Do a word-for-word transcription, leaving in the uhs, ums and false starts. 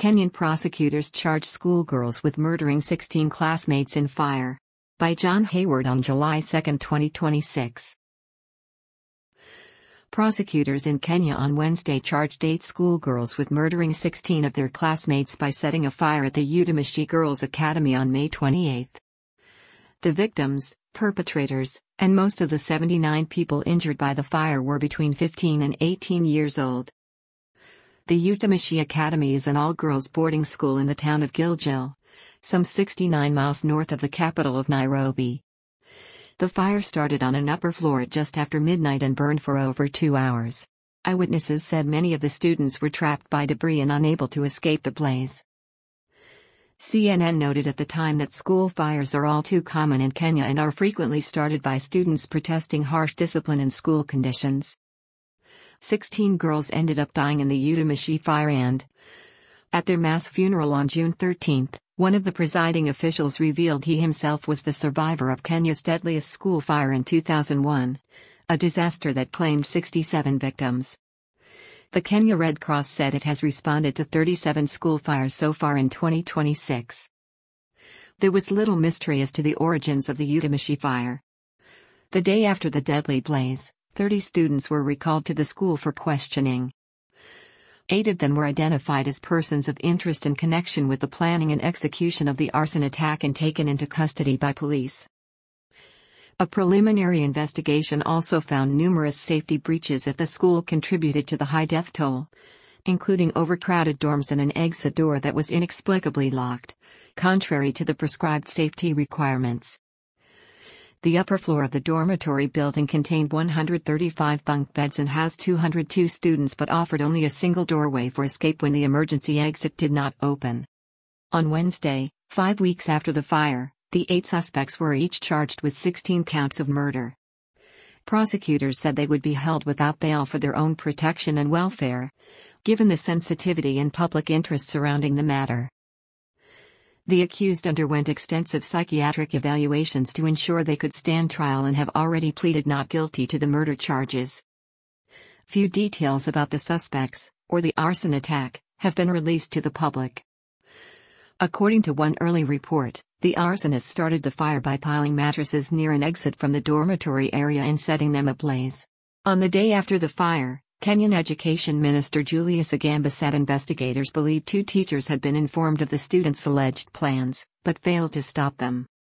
Kenyan prosecutors charge schoolgirls with murdering sixteen classmates in fire. By John Hayward on July second, twenty twenty-six. Prosecutors in Kenya on Wednesday charged eight schoolgirls with murdering sixteen of their classmates by setting a fire at the Utamashi Girls Academy on May twenty-eighth. The victims, perpetrators, and most of the seventy-nine people injured by the fire were between fifteen and eighteen years old. The Utamashi Academy is an all-girls boarding school in the town of Gilgil, some sixty-nine miles north of the capital of Nairobi. The fire started on an upper floor just after midnight and burned for over two hours. Eyewitnesses said many of the students were trapped by debris and unable to escape the blaze. C N N noted at the time that school fires are all too common in Kenya and are frequently started by students protesting harsh discipline and school conditions. Sixteen girls ended up dying in the Utamashi fire and, at their mass funeral on June thirteenth, one of the presiding officials revealed he himself was the survivor of Kenya's deadliest school fire in two thousand one, a disaster that claimed sixty-seven victims. The Kenya Red Cross said it has responded to thirty-seven school fires so far in twenty twenty-six. There was little mystery as to the origins of the Utamashi fire. The day after the deadly blaze, thirty students were recalled to the school for questioning. Eight of them were identified as persons of interest in connection with the planning and execution of the arson attack and taken into custody by police. A preliminary investigation also found numerous safety breaches at the school contributed to the high death toll, including overcrowded dorms and an exit door that was inexplicably locked, contrary to the prescribed safety requirements. The upper floor of the dormitory building contained one hundred thirty-five bunk beds and housed two hundred two students but offered only a single doorway for escape when the emergency exit did not open. On Wednesday, five weeks after the fire, the eight suspects were each charged with sixteen counts of murder. Prosecutors said they would be held without bail for their own protection and welfare, given the sensitivity and public interest surrounding the matter. The accused underwent extensive psychiatric evaluations to ensure they could stand trial and have already pleaded not guilty to the murder charges. Few details about the suspects, or the arson attack, have been released to the public. According to one early report, the arsonist started the fire by piling mattresses near an exit from the dormitory area and setting them ablaze. On the day after the fire, Kenyan Education Minister Julius Agamba said investigators believed two teachers had been informed of the students' alleged plans, but failed to stop them.